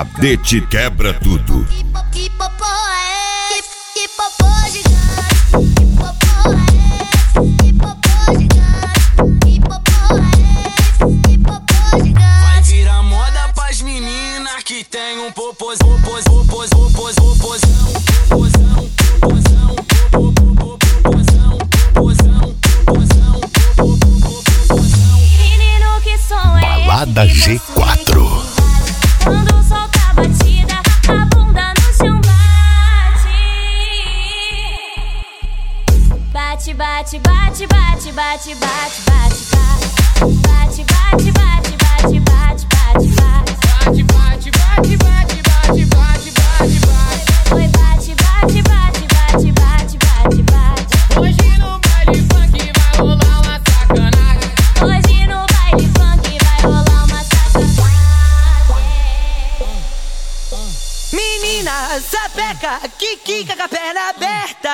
Cadete quebra tudo. Que popô é esse? Que popô gigante? Que popô é esse? Que popô gigante? Que popô é esse? Que popô gigante? Vai virar moda pras meninas que tem um popozão. Menino, que som é esse? Balada G4. Quando solta a batida, a bunda no chão bate. Bate, bate, bate, bate, bate, bate, bate, bate, bate, bate, bate, bate, bate, bate, bate. Bate, bate, bate, bate, bate, bate, bate, bate. Oi, bate, bate, bate, bate, bate, bate, bate. Hoje no baile funk vai rolar uma sacanagem. Hoje no baile funk vai rolar uma sacanagem. Menina, sapeca, que quica com a perna aberta.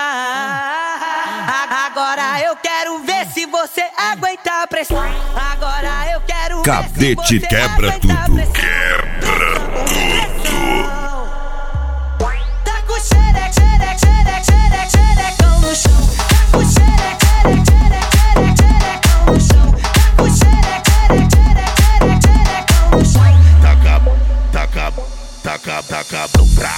Agora eu quero ver se você aguenta a pressão. Agora eu quero Cadete ver se você quebra aguenta a tudo. pressão. Quebra tudo. Tá com xereca, xereca, xereca, xereca, xerecão no chão. Tá com xereca, xereca, xereca, xereca, xerecão no chão. Tá com xereca, xereca, xereca, xereca, xerecão no chão. Taca no brau.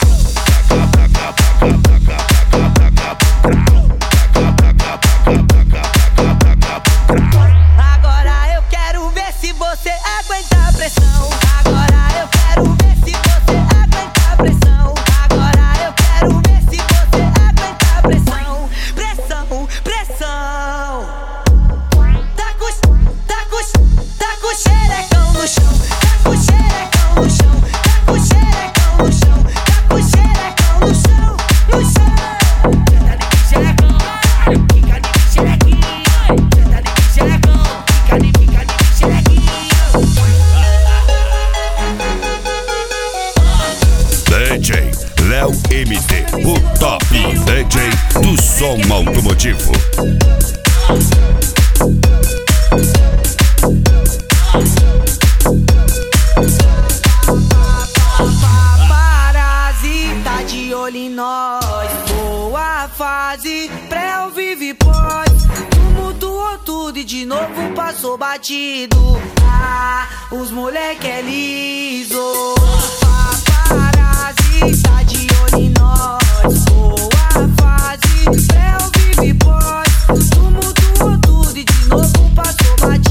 Agora eu quero ver se você aguenta a pressão. Agora eu quero ver se você aguenta a pressão. Agora eu quero ver se você aguenta a pressão. Pressão, pressão. Tá com xerecão no chão. Tá com xerecão no chão. Tá com xerecão no chão. Tá com xerecão no chão. No chão. Tá de xerecão. Fica de xerequinho. Tá de xerecão. Fica de xerequinho. DJ Léo MD, o top DJ do som automotivo. Paparazzi tá de olho em nós. Boa fase, pré ao vive pós. Tumultuou tudo e de novo passou batido. Ah, os moleque é liso. Paparazzi tá de olho em nós. Boa fase, pré ao vive pós. Tumultuou tudo e de novo passou batido.